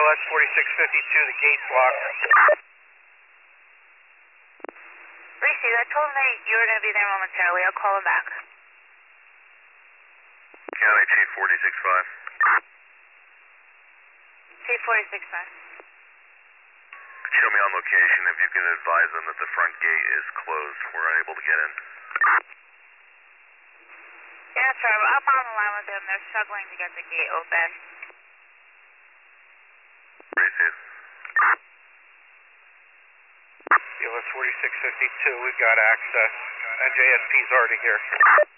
CLS 4652, the gate's locked. Received. I told him that you were going to be there momentarily. I'll call him back. County Chief 465. Chief 465. Show me on location if you can advise them that the front gate is closed. We're unable to get in. Yeah, sir. I'm up on the line with them. They're struggling to get the gate open. Receive. CLS 4652, we've got access. NJSP's already here.